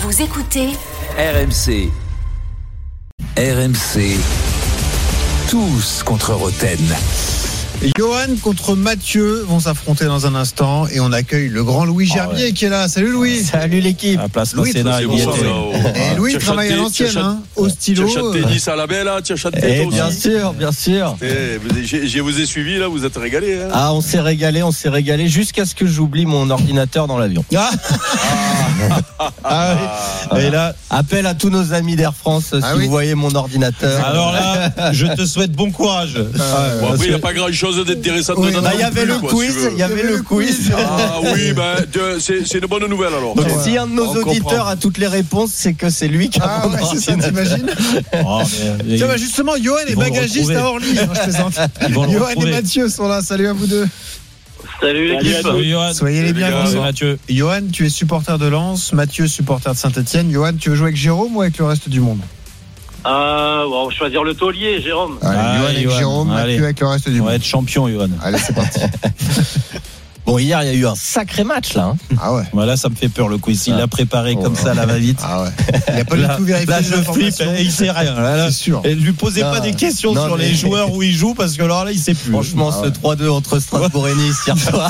Vous écoutez RMC. RMC. Tous contre Roten. Johan contre Mathieu vont s'affronter dans un instant et on accueille le grand Louis Gerbier qui est là. Salut Louis. Salut l'équipe. À place Louis, Masséna, il y était. Et Louis travaille à l'ancienne, au stylo. Tu as chanté tennis à la belle, tu as chanté aussi. Bien sûr, bien sûr. Je vous ai suivi là, vous êtes régalés. Hein. Ah, on s'est régalé jusqu'à ce que j'oublie mon ordinateur dans l'avion. Oui. Et là, appel à tous nos amis d'Air France si vous voyez mon ordinateur. Alors là, je te souhaite bon courage. Bon, après, il n'y a pas grand chose d'intéressant dedans. Il y avait le quiz, Ah oui, c'est une bonne nouvelle alors. Donc si un de nos auditeurs a toutes les réponses, c'est que c'est lui qui a mon c'est ça, ordinateur. t'imagines Tiens, justement, Johan est bagagiste à Orly. Je plaisante. Johan et Mathieu sont là. Salut à vous deux. Salut l'équipe. Salut Johan. Soyez les bienvenus. Salut Mathieu. Johan, tu es supporter de Lens. Mathieu, supporter de Saint-Etienne. Johan, tu veux jouer avec Jérôme ou avec le reste du monde? On va choisir le taulier, Jérôme. Allez, Johan avec Jérôme, Mathieu avec le reste du On monde. va être champion, Johan. Allez, c'est parti. Bon, hier, il y a eu un sacré match là. Ah ouais. Voilà, ça me fait peur le quiz. Il l'a préparé comme ça, la va-vite. Ah ouais. Il n'a pas du tout vérifié. Là, je flippe et il sait rien. Là, c'est sûr. Et lui posez pas des questions sur les joueurs où il joue parce que alors là, il sait plus. Franchement, ce 3-2 entre Strasbourg et Nice hier soir.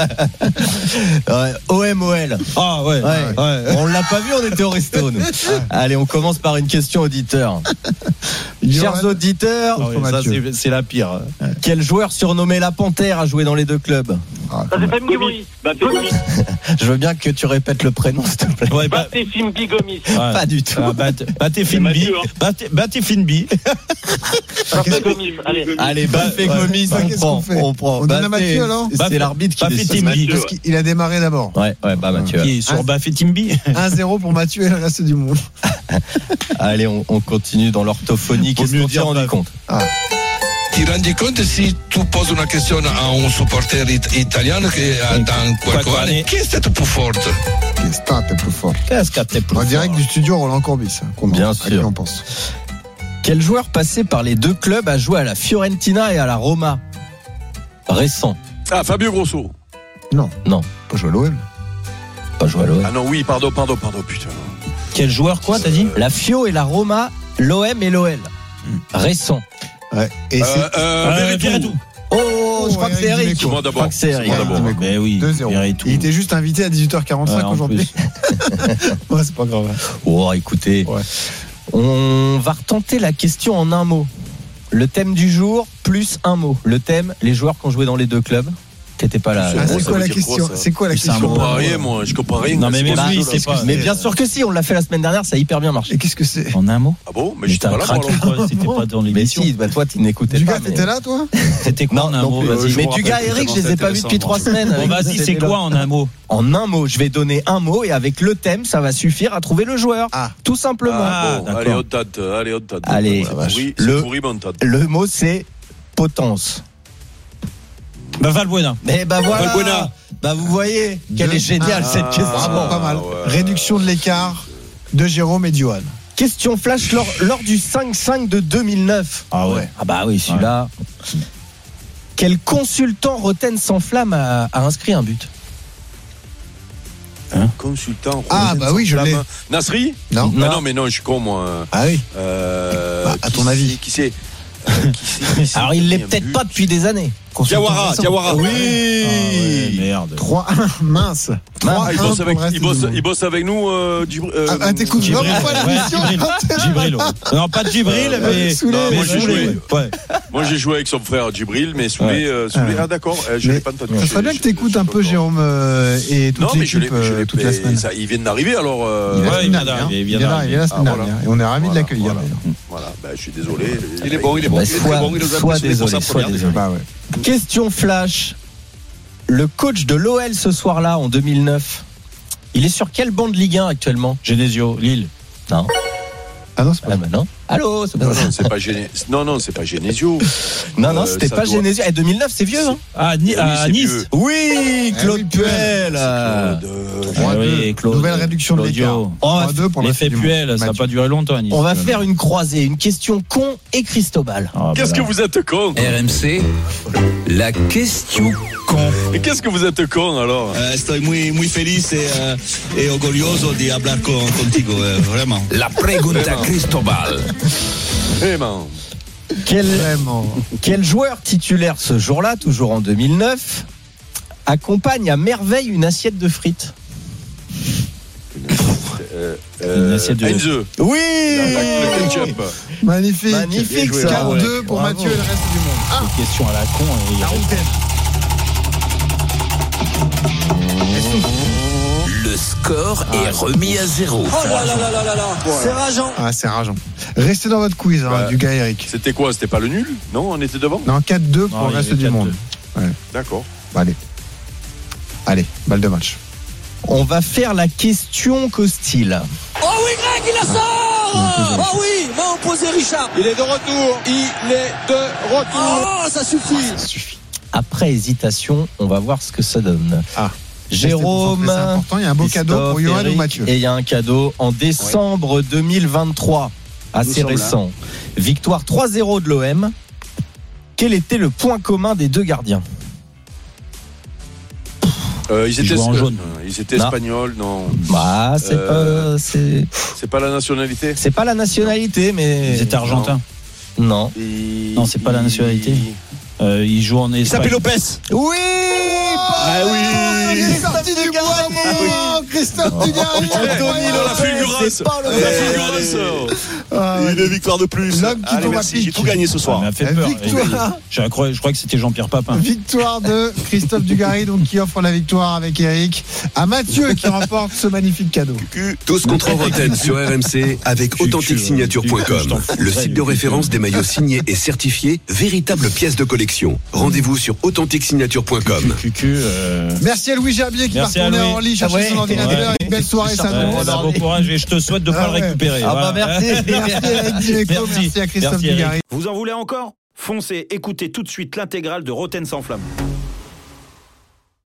OM-OL. Ah ouais. On l'a pas vu, on était au resto. Nous. Allez, on commence par une question auditeur. Chers auditeurs, Ça, c'est la pire. quel joueur surnommé la Panthère a joué dans les deux clubs? Ça c'est Fimbi Gomis. Je veux bien que tu répètes le prénom, s'il te plaît. Ouais, Battez Fimbi Gomis. Pas du tout. Battez Finbi. Battez Finbi. Battez Gomis. Allez, Baffé Gomis, on prend. On donne à Mathieu alors. C'est l'arbitre qui Baffé décide. Timbi. Parce qu'il a démarré d'abord. Ouais, Mathieu. Qui est sur Baffé Timbi. 1-0 pour Mathieu et le reste du monde. Allez, on continue dans l'orthophonie. Qu'est-ce qu'on s'est rendu compte? Ti rendi conto se tu poses una questione a un supporter italiano che dans qualche anno chi è stato più forte? Qu'est-ce que t'es plus En direct du studio Roland Courbis. Bien à qui sûr. on pense. Quel joueur passé par les deux clubs a joué à la Fiorentina et à la Roma? Récent. Ah, Fabio Grosso. Non. Pas jouer à l'OM. Pas joué à l'OM. Ah non, oui, pardon, putain. Quel joueur quoi, t'as dit? La Fio et la Roma, l'OM et l'OL. Récent. Ouais. Et Verretou. Oh, je crois que c'est Eric. C'est moi d'abord. Mais oui. 2-0. Verretou. Il était juste invité à 18h45 aujourd'hui. Ouais, c'est pas grave. Oh, écoutez. Ouais. On va retenter la question en un mot. Le thème du jour, plus un mot. Le thème, les joueurs qui ont joué dans les deux clubs. T'étais pas là. C'est quoi la question? C'est quoi la question? Je comprends rien, moi. Je comprends rien. Non, mais même lui, c'est pas. Mais bien sûr que si, on l'a fait la semaine dernière, ça a hyper bien marché. Et qu'est-ce que c'est? En un mot. Ah bon? Mais Mais j'étais t'as pas là, moi, craqué alors. quoi? C'était pas dans Mais l'émission. si, toi tu n'écoutais Du pas. gars, t'étais là, toi? C'était quoi en un mot? Vas-y. Mais du gars, Eric, je les ai pas vus depuis 3 semaines. Bon, vas-y, c'est quoi en un mot? En un mot, je vais donner un mot et avec le thème, ça va suffire à trouver le joueur. Tout simplement. Ah, bon, allez, d'accord. on tente. Allez, c'est pourri, mais on tente. le mot c'est potence. Valbuena. Mais voilà. Valbuena. Vous voyez qu'elle est géniale cette question. Bravo, pas mal. ouais. Réduction de l'écart de Jérôme et Johan. Question flash lors du 5-5 de 2009. Ah ouais. Ah bah oui, celui-là. Quel consultant Roten sans flamme a inscrit un but? Consultant. Ah, bah oui, je l'ai. Nasri? Non. Ah non, mais non, je suis con, moi. Ah oui. À ton avis. Qui c'est? Alors il l'est peut-être pas depuis des années. Diawara. Oui. Merde. 3-1, mince. 3-1 il bosse avec nous. T'écoutes vraiment pas l'émission? Djibril. Non, pas Djibril, mais. moi, j'ai joué. Ouais. Moi, j'ai joué avec son frère Djibril, mais Soulé. Ah, d'accord. Je l'ai pas entendu. Ça serait bien que t'écoutes un peu Jérôme et toute l'équipe toute la semaine. Ils viennent d'arriver, alors. Il vient d'arriver. Il vient d'arriver la semaine dernière. Et on est ravis de l'accueillir. Voilà, je suis désolé. Il est bon. Soit désolé. Bah ouais. Question flash. Le coach de l'OL ce soir-là en 2009, il est sur quelle bande Ligue 1 actuellement? Genesio, Lille. Non. Ah non, c'est pas Non. Allô, c'est pas Non, c'est pas c'est pas Genesio. Non, c'était ça pas doit- Genesio. 2009, c'est vieux, hein. À Oui, c'est Nice. vieux. Oui, Claude oui, Puel. Claude, 3-2. Claude. Nouvelle réduction de l'écart. Claudio. 3-2 pour L'effet l'Afrique du Puel, Monde. ça n'a Mathieu. pas duré longtemps à Nice. On va faire une croisée, une question con et Cristobal. Ah, Qu'est-ce que vous êtes con? RMC, la question con. Mais qu'est-ce que vous êtes con alors? Estoy muy feliz y orgulloso de hablar contigo, vraiment. La pregunta Cristobal. Vraiment. Quel joueur titulaire ce jour-là, toujours en 2009, accompagne à merveille une assiette de frites? Une assiette de- Heinze. Oui. Le ketchup. Magnifique. Magnifique, ça. 4-2 pour Bravo. Mathieu et le reste du monde. Une question à la con. La routaine. Le score est remis à 0. C'est rageant. Ah, c'est rageant. Restez dans votre quiz, hein, Bah, du gars Eric. C'était quoi? C'était pas le nul? Non, on était devant? Non, 4-2 pour Non, le il reste y avait du monde. 4-2. D'accord. Bah, allez, balle de match. On va faire la question Costil. Oh oui, Greg, il la sort. Oh oui, main opposée, Richard. Il est de retour. Oh, ça suffit. Après hésitation, on va voir ce que ça donne. Ah. Jérôme, C'est important, il y a un beau cadeau pour Christophe, Johan ou Eric, Mathieu. et il y a un cadeau en décembre 2023, assez récent. Victoire 3-0 de l'OM. Quel était le point commun des deux gardiens? Ils étaient jouaient en jaune. Ils étaient Non. espagnols, non. Bah, C'est pas la nationalité? c'est pas la nationalité, mais Ils étaient argentins. non. Non, c'est pas la nationalité. Il joue en Espagne. Lopez. Oui. Ah oui. Il est sorti du bois, moment, Christophe Dugarry. Anthony dans la fulgurance. C'est pas le La fulgurance. Ah, Une victoire de plus. L'homme qui Allez, tombe à merci, pic. j'ai tout gagné ce Ça soir. m'a fait peur. Victoire. Je crois que c'était Jean-Pierre Papin. Victoire de Christophe Dugarry, donc qui offre la victoire avec Eric à Mathieu qui remporte ce magnifique cadeau. Tous contre Roten sur RMC avec AuthenticSignature.com, le site de référence des maillots signés et certifiés, véritable pièce de collection. Rendez-vous sur AuthenticSignature.com. Merci à Louis Gerbier qui va Merci à retourner Louis. en lit chercher son ordinateur. Une belle soirée, ça nous Bon courage et je te souhaite de ne pas le récupérer. Ah bah merci. Merci à Eric Dimeco, merci à Christophe Merci, Eric. Dugarry. Vous en voulez encore ? Foncez, écoutez tout de suite l'intégrale de Roten sans flamme.